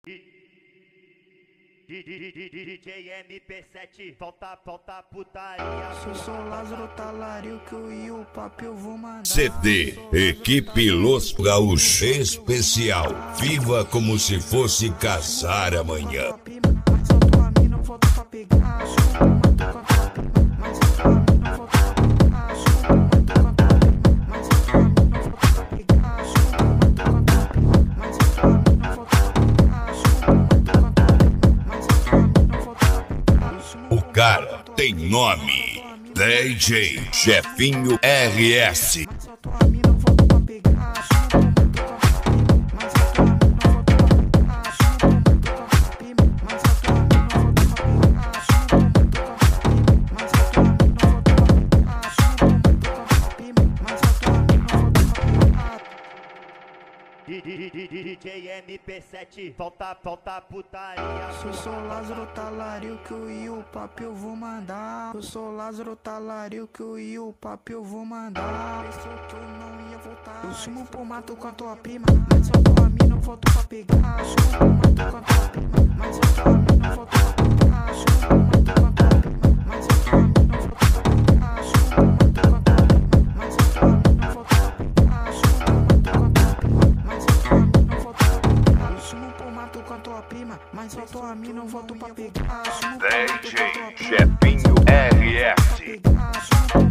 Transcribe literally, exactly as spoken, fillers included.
D J M P sete, volta, volta putaria. Se eu sou Lázaro Talário, que eu e o papo eu vou mandar. C D Equipe Los Gaúchos Especial. Viva como se fosse casar amanhã. Mas eu tô a mim, não volto pra pegar. Mas eu tô a mim, não volto pra pegar. Mas eu tô a mim, não volto pra pegar. Mas eu tô a mim, não volto pra pegar. O cara tem nome: D J Chefinho R S. Mas eu tô a mim, não volto pra pegar. Mas eu tô a mim, não volto pra pegar. Mas eu tô a mim, não volto pra pegar. Mas eu tô a mim, não volto pra pegar. Mas eu tô a mim, não volto pra pegar. D J M P sete, volta, volta putaria. Se eu sou Lázaro Talário, que eu e o papo eu vou mandar. Eu sou Lázaro Talário, que eu e o papo eu vou mandar. Pensou que eu não ia voltar. Eu sumo pro mato com a tua prima, mas eu tô a mim, não volto pra pegar. Eu sumo pro mato com a tua prima, mas eu tô a mim, não volto pra pegar. Eu sumo pro mato com a tua prima, mas eu tô a mim, não volto pra pegar. Eu sumo pro mato com a tua prima, mas eu tô a mim, não volto pra pegar. Eu sumo pro mato com a tua prima, mas eu tô a mim, não volto pra pegar. Eu sumo pro mato com a tua prima, mas eu tô a mim, não volto pra pegar. Eu sumo pro mato com a tua prima, D J Chefinho R S. mas eu tô a mim, não volto pra pegar.